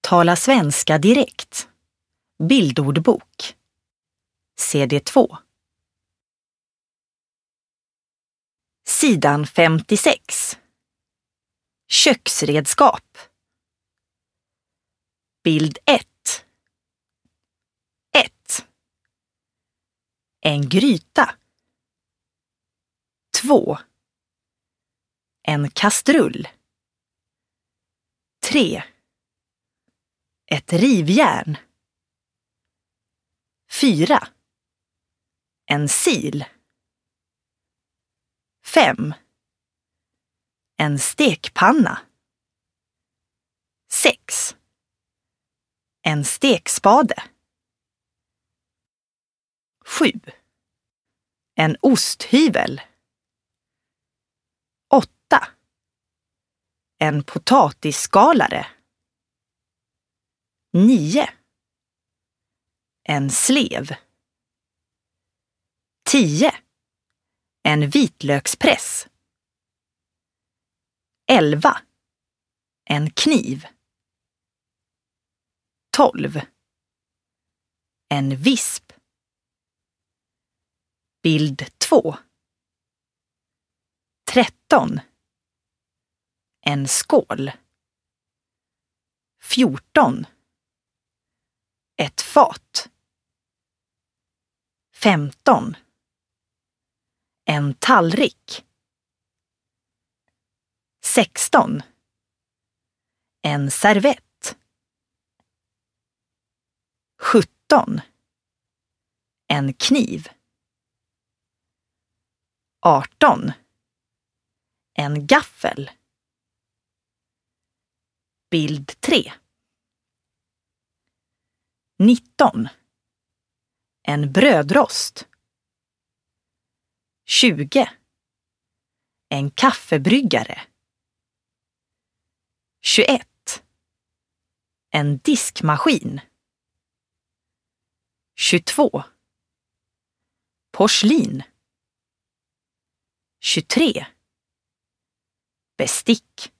Tala svenska direkt. Bildordbok. CD2. Sidan 56. Köksredskap. Bild 1. 1. En gryta. 2. En kastrull. 3. Ett rivjärn. 4. En sil. 5. En stekpanna. 6. En stekspade. 7. En osthyvel. 8. En potatisskalare. 9. En slev. 10. En vitlökspress. 11. En kniv. 12. En visp. Bild 2. 13. En skål. 14. Ett fat. 15. En tallrik. 16. En servett. 17. En kniv. 18. En gaffel. Bild 3. 19. En brödrost. 20. En kaffebryggare. 21. En diskmaskin. 22. Porslin. 23. Bestick.